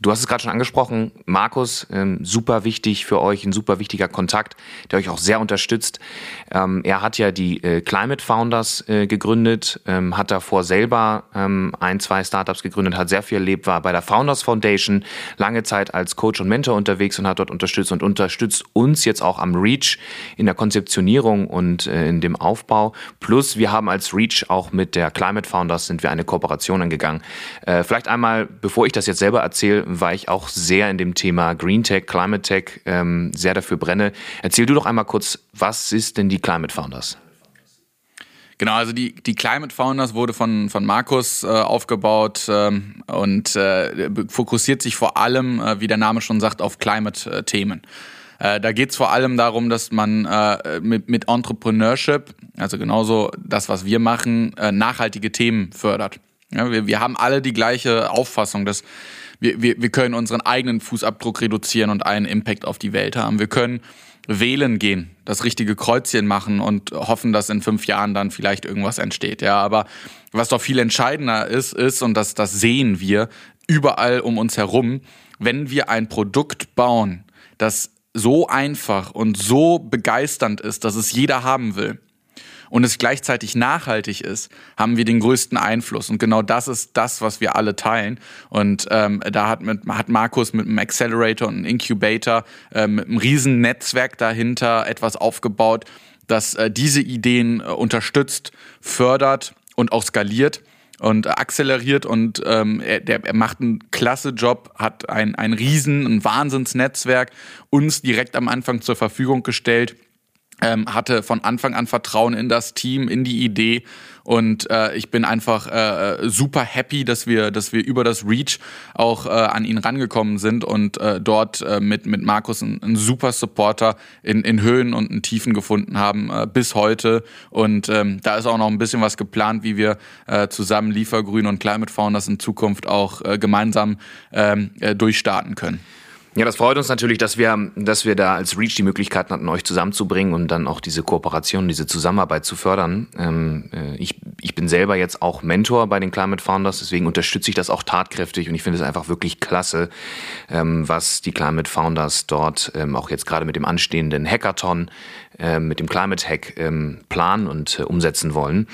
[SPEAKER 3] Du hast es gerade schon angesprochen, Markus, ähm, super wichtig für euch, ein super wichtiger Kontakt, der euch auch sehr unterstützt. Ähm, er hat ja die äh, Climate Founders äh, gegründet, ähm, hat davor selber ähm, ein, zwei Startups gegründet, hat sehr viel erlebt, war bei der Founders Foundation lange Zeit als Coach und Mentor unterwegs und hat dort unterstützt und unterstützt uns jetzt auch am Reach in der Konzeptionierung und äh, in dem Aufbau. Plus wir haben als Reach auch mit der Climate Founders sind wir eine Kooperation angegangen. Äh, vielleicht einmal, bevor ich das jetzt selber erzähle, weil ich auch sehr in dem Thema Green Tech, Climate Tech ähm, sehr dafür brenne. Erzähl du doch einmal kurz, was ist denn die Climate Founders?
[SPEAKER 4] Genau, also die, die Climate Founders wurde von, von Markus äh, aufgebaut ähm, und äh, fokussiert sich vor allem, äh, wie der Name schon sagt, auf Climate-Themen. Äh, da geht es vor allem darum, dass man äh, mit, mit Entrepreneurship, also genauso das, was wir machen, äh, nachhaltige Themen fördert. Ja, wir, wir haben alle die gleiche Auffassung, dass wir, wir, wir können unseren eigenen Fußabdruck reduzieren und einen Impact auf die Welt haben. Wir können wählen gehen, das richtige Kreuzchen machen und hoffen, dass in fünf Jahren dann vielleicht irgendwas entsteht. Ja, aber was doch viel entscheidender ist, ist, und das, das sehen wir überall um uns herum, wenn wir ein Produkt bauen, das so einfach und so begeisternd ist, dass es jeder haben will, und es gleichzeitig nachhaltig ist, haben wir den größten Einfluss. Und genau das ist das, was wir alle teilen. Und ähm, da hat, mit, hat Markus mit einem Accelerator und einem Incubator, äh, mit einem riesen Netzwerk dahinter etwas aufgebaut, das äh, diese Ideen äh, unterstützt, fördert und auch skaliert und akzeleriert. Und ähm, er, der, er macht einen klasse Job, hat ein, ein riesen, ein Wahnsinnsnetzwerk uns direkt am Anfang zur Verfügung gestellt. Ähm, hatte von Anfang an Vertrauen in das Team, in die Idee, und äh, ich bin einfach äh, super happy, dass wir, dass wir über das Reach auch äh, an ihn rangekommen sind und äh, dort äh, mit mit Markus einen, einen super Supporter in in Höhen und in Tiefen gefunden haben äh, bis heute, und ähm, da ist auch noch ein bisschen was geplant, wie wir äh, zusammen Liefergrün und Climate Founders in Zukunft auch äh, gemeinsam ähm, äh, durchstarten können.
[SPEAKER 3] Ja, das freut uns natürlich, dass wir, dass wir da als Reach die Möglichkeit hatten, euch zusammenzubringen und dann auch diese Kooperation, diese Zusammenarbeit zu fördern. Ähm, ich, ich bin selber jetzt auch Mentor bei den Climate Founders, deswegen unterstütze ich das auch tatkräftig, und ich finde es einfach wirklich klasse, ähm, was die Climate Founders dort ähm, auch jetzt gerade mit dem anstehenden Hackathon, äh, mit dem Climate Hack ähm, planen und äh, umsetzen wollen.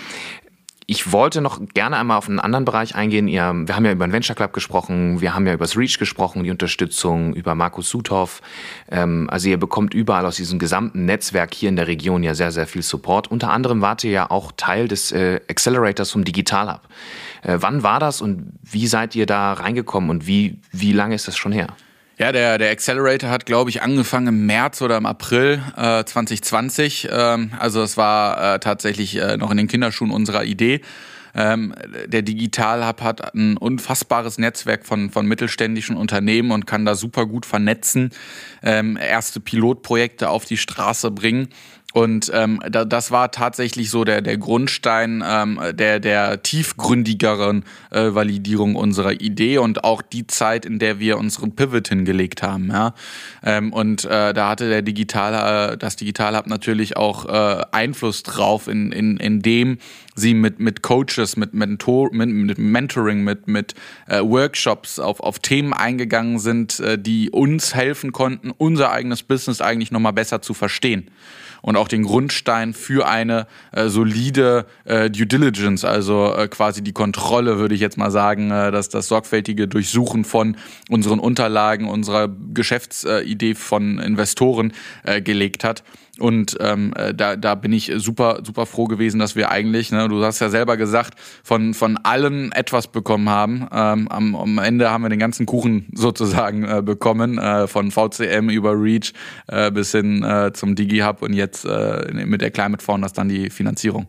[SPEAKER 3] Ich wollte noch gerne einmal auf einen anderen Bereich eingehen. Ihr, wir haben ja über den Venture Club gesprochen, wir haben ja über das Reach gesprochen, die Unterstützung, über Markus Suthoff. Ähm, also ihr bekommt überall aus diesem gesamten Netzwerk hier in der Region ja sehr, sehr viel Support. Unter anderem wart ihr ja auch Teil des äh, Accelerators vom Digital Hub. Äh, wann war das und wie seid ihr da reingekommen und wie, wie lange ist das schon her?
[SPEAKER 4] Ja, der, der Accelerator hat, glaube ich, angefangen im März oder im April äh, zwanzig zwanzig. Ähm, also es war äh, tatsächlich äh, noch in den Kinderschuhen unserer Idee. Ähm, der Digital Hub hat ein unfassbares Netzwerk von, von mittelständischen Unternehmen und kann da super gut vernetzen, ähm, erste Pilotprojekte auf die Straße bringen. Und ähm, da, das war tatsächlich so der, der Grundstein ähm, der, der tiefgründigeren äh, Validierung unserer Idee und auch die Zeit, in der wir unseren Pivot hingelegt haben. Ja? Ähm, und äh, da hatte der Digital, äh, das Digital Hub natürlich auch äh, Einfluss drauf, in, in, in dem sie mit, mit Coaches, mit, Mentor, mit, mit Mentoring, mit, mit äh, Workshops auf, auf Themen eingegangen sind, äh, die uns helfen konnten, unser eigenes Business eigentlich nochmal besser zu verstehen. Und auch den Grundstein für eine äh, solide äh, Due Diligence, also äh, quasi die Kontrolle, würde ich jetzt mal sagen, äh, dass das sorgfältige Durchsuchen von unseren Unterlagen, unserer Geschäftsidee von Investoren äh, gelegt hat. Und ähm, da, da bin ich super, super froh gewesen, dass wir eigentlich, ne, du hast ja selber gesagt, von, von allen etwas bekommen haben. Ähm, am, am Ende haben wir den ganzen Kuchen sozusagen äh, bekommen, äh, von V C M über Reach äh, bis hin äh, zum DigiHub und jetzt äh, mit der Climate Founders dann die Finanzierung.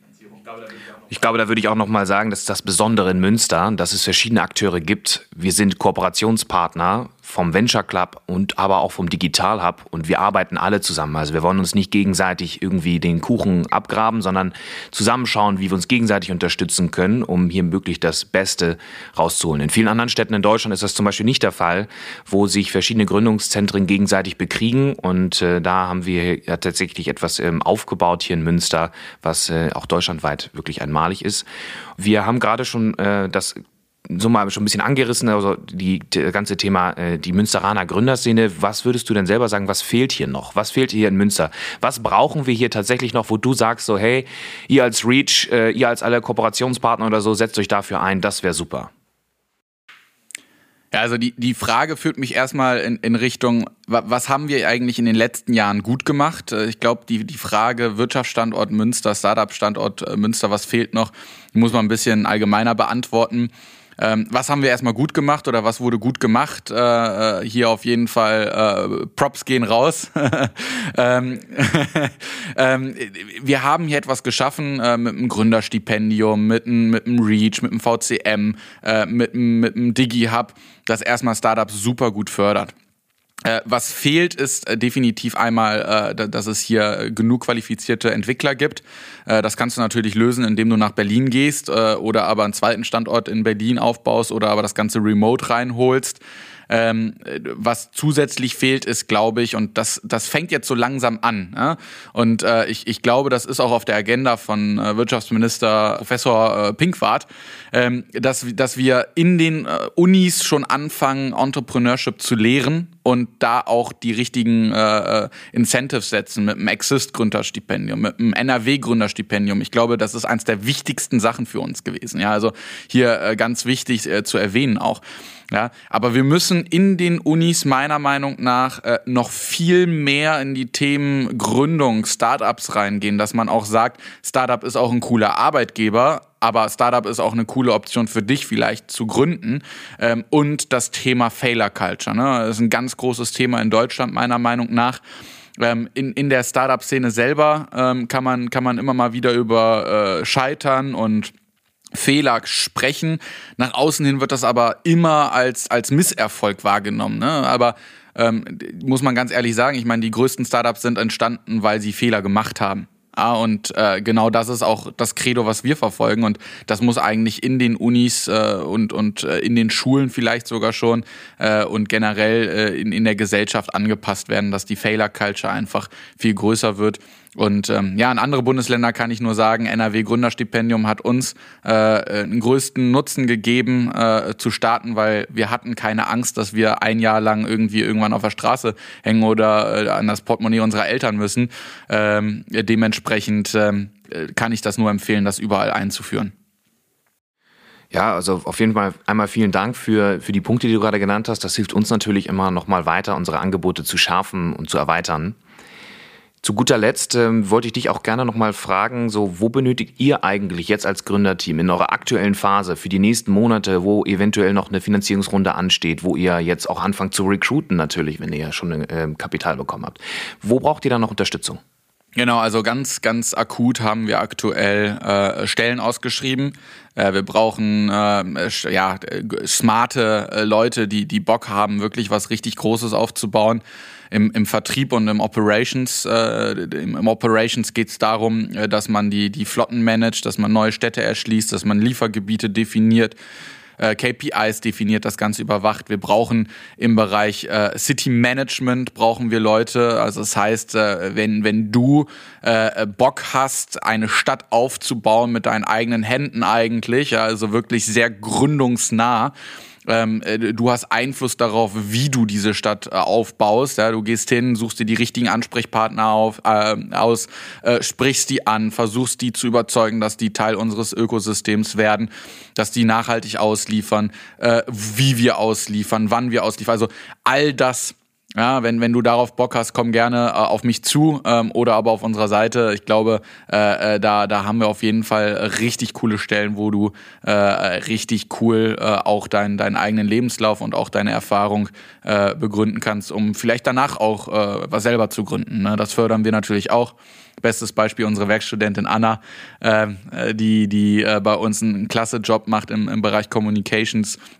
[SPEAKER 3] Ich glaube, da würde ich auch noch mal sagen, dass das Besondere in Münster, dass es verschiedene Akteure gibt. Wir sind Kooperationspartner vom Venture Club und aber auch vom Digital Hub und wir arbeiten alle zusammen. Also wir wollen uns nicht gegenseitig irgendwie den Kuchen abgraben, sondern zusammenschauen, wie wir uns gegenseitig unterstützen können, um hier wirklich das Beste rauszuholen. In vielen anderen Städten in Deutschland ist das zum Beispiel nicht der Fall, wo sich verschiedene Gründungszentren gegenseitig bekriegen und äh, da haben wir ja tatsächlich etwas ähm, aufgebaut hier in Münster, was äh, auch deutschlandweit wirklich einmalig ist. Wir haben gerade schon äh, das so mal schon ein bisschen angerissen, also die, das ganze Thema, äh, die Münsteraner Gründerszene. Was würdest du denn selber sagen, was fehlt hier noch? Was fehlt hier in Münster? Was brauchen wir hier tatsächlich noch, wo du sagst so, hey, ihr als Reach, äh, ihr als alle Kooperationspartner oder so, setzt euch dafür ein, das wäre super.
[SPEAKER 4] Ja, also die, die Frage führt mich erstmal in, in Richtung, was haben wir eigentlich in den letzten Jahren gut gemacht? Ich glaube, die, die Frage Wirtschaftsstandort Münster, Startup-Standort Münster, was fehlt noch, die muss man ein bisschen allgemeiner beantworten. Ähm, was haben wir erstmal gut gemacht oder was wurde gut gemacht? Äh, hier auf jeden Fall äh, Props gehen raus. ähm, ähm, wir haben hier etwas geschaffen äh, mit einem Gründerstipendium, mit einem, mit einem Reach, mit einem V C M, äh, mit, mit einem Digi-Hub, das erstmal Startups super gut fördert. Äh, was fehlt, ist äh, definitiv einmal, äh, dass es hier genug qualifizierte Entwickler gibt. Äh, das kannst du natürlich lösen, indem du nach Berlin gehst äh, oder aber einen zweiten Standort in Berlin aufbaust oder aber das Ganze remote reinholst. Ähm, was zusätzlich fehlt, ist, glaube ich, und das das fängt jetzt so langsam an. Ja? Und äh, ich, ich glaube, das ist auch auf der Agenda von äh, Wirtschaftsminister Professor äh, Pinkwart, ähm, dass, dass wir in den äh, Unis schon anfangen, Entrepreneurship zu lehren und da auch die richtigen äh, Incentives setzen mit einem Exist-Gründerstipendium, mit einem N R W-Gründerstipendium. Ich glaube, das ist eins der wichtigsten Sachen für uns gewesen. Ja, also hier äh, ganz wichtig äh, zu erwähnen auch. Ja, aber wir müssen in den Unis meiner Meinung nach äh, noch viel mehr in die Themen Gründung, Startups reingehen, dass man auch sagt, Startup ist auch ein cooler Arbeitgeber, aber Startup ist auch eine coole Option für dich vielleicht zu gründen. Ähm, und das Thema Failure Culture, ne? Das ist ein ganz großes Thema in Deutschland meiner Meinung nach. Ähm, in, in der Startup-Szene selber ähm, kann man, kann man immer mal wieder über äh, Scheitern und Fehler sprechen. Nach außen hin wird das aber immer als als Misserfolg wahrgenommen. Ne? Aber ähm, muss man ganz ehrlich sagen, ich meine, die größten Startups sind entstanden, weil sie Fehler gemacht haben. Ja, und äh, genau das ist auch das Credo, was wir verfolgen. Und das muss eigentlich in den Unis äh, und und äh, in den Schulen vielleicht sogar schon äh, und generell äh, in, in der Gesellschaft angepasst werden, dass die Failure Culture einfach viel größer wird. Und ähm, ja, in andere Bundesländer kann ich nur sagen, N R W-Gründerstipendium hat uns äh, den größten Nutzen gegeben, äh, zu starten, weil wir hatten keine Angst, dass wir ein Jahr lang irgendwie irgendwann auf der Straße hängen oder äh, an das Portemonnaie unserer Eltern müssen. Ähm, dementsprechend ähm, kann ich das nur empfehlen, das überall einzuführen.
[SPEAKER 3] Ja, also auf jeden Fall einmal vielen Dank für, für die Punkte, die du gerade genannt hast. Das hilft uns natürlich immer noch mal weiter, unsere Angebote zu schärfen und zu erweitern. Zu guter Letzt ähm, wollte ich dich auch gerne noch mal fragen, so, wo benötigt ihr eigentlich jetzt als Gründerteam in eurer aktuellen Phase für die nächsten Monate, wo eventuell noch eine Finanzierungsrunde ansteht, wo ihr jetzt auch anfangt zu recruiten natürlich, wenn ihr schon äh, Kapital bekommen habt. Wo braucht ihr da noch Unterstützung?
[SPEAKER 4] Genau, also ganz, ganz akut haben wir aktuell äh, Stellen ausgeschrieben. Äh, wir brauchen äh, ja smarte äh, Leute, die die Bock haben, wirklich was richtig Großes aufzubauen. Im, im Vertrieb und im Operations, äh, im, im Operations geht es darum, äh, dass man die, die Flotten managt, dass man neue Städte erschließt, dass man Liefergebiete definiert, äh, K P Is definiert, das Ganze überwacht. Wir brauchen im Bereich äh, City Management brauchen wir Leute. Also das heißt, äh, wenn wenn du äh, Bock hast, eine Stadt aufzubauen mit deinen eigenen Händen eigentlich, ja, also wirklich sehr gründungsnah. Ähm, du hast Einfluss darauf, wie du diese Stadt äh, aufbaust. Ja, du gehst hin, suchst dir die richtigen Ansprechpartner auf, äh, aus, äh, sprichst die an, versuchst die zu überzeugen, dass die Teil unseres Ökosystems werden, dass die nachhaltig ausliefern, äh, wie wir ausliefern, wann wir ausliefern. Also all das. Ja, wenn wenn du darauf Bock hast, komm gerne äh, auf mich zu ähm, oder aber auf unserer Seite. Ich glaube, äh, da da haben wir auf jeden Fall richtig coole Stellen, wo du äh, richtig cool äh, auch deinen deinen eigenen Lebenslauf und auch deine Erfahrung äh, begründen kannst, um vielleicht danach auch äh, was selber zu gründen. Ne? Das fördern wir natürlich auch. Bestes Beispiel unsere Werkstudentin Anna, äh, die die äh, bei uns einen klasse Job macht im im Bereich Communications.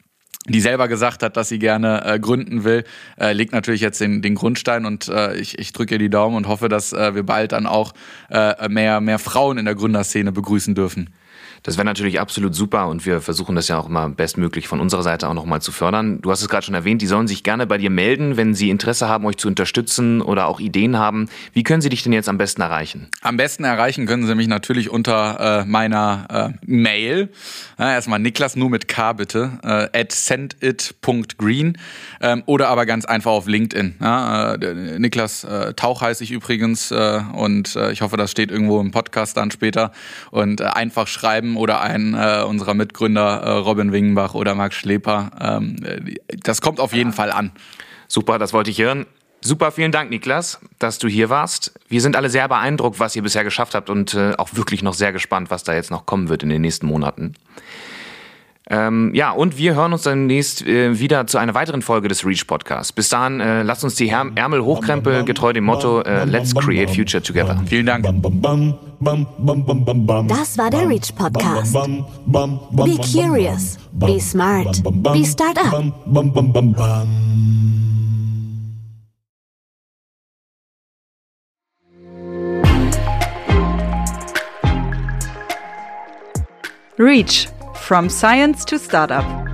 [SPEAKER 4] die selber gesagt hat, dass sie gerne äh, gründen will, äh, legt natürlich jetzt den, den Grundstein und äh, ich, ich drücke ihr die Daumen und hoffe, dass äh, wir bald dann auch äh, mehr, mehr Frauen in der Gründerszene begrüßen dürfen.
[SPEAKER 3] Das wäre natürlich absolut super und wir versuchen das ja auch immer bestmöglich von unserer Seite auch nochmal zu fördern. Du hast es gerade schon erwähnt, die sollen sich gerne bei dir melden, wenn sie Interesse haben, euch zu unterstützen oder auch Ideen haben. Wie können sie dich denn jetzt am besten erreichen?
[SPEAKER 4] Am besten erreichen können sie mich natürlich unter äh, meiner äh, Mail. Ja, erstmal Niklas, nur mit K bitte, äh, at sendit punkt green ähm, oder aber ganz einfach auf LinkedIn. Ja, äh, Niklas äh, Tauch heiße ich übrigens äh, und äh, ich hoffe, das steht irgendwo im Podcast dann später und äh, einfach schreiben oder einen äh, unserer Mitgründer äh, Robin Wingenbach oder Max Schleper. Ähm, das kommt auf jeden Fall an.
[SPEAKER 3] Super, das wollte ich hören. Super, vielen Dank, Niklas, dass du hier warst. Wir sind alle sehr beeindruckt, was ihr bisher geschafft habt und äh, auch wirklich noch sehr gespannt, was da jetzt noch kommen wird in den nächsten Monaten. Ähm, ja, und wir hören uns dann demnächst äh, wieder zu einer weiteren Folge des Reach Podcasts. Bis dahin, äh, lasst uns die Her- Ärmel hochkrempeln, getreu dem Motto äh, Let's create future together.
[SPEAKER 4] Vielen Dank.
[SPEAKER 2] Das war der Reach Podcast. Be curious, be smart, be startup.
[SPEAKER 1] Reach, from science to startup.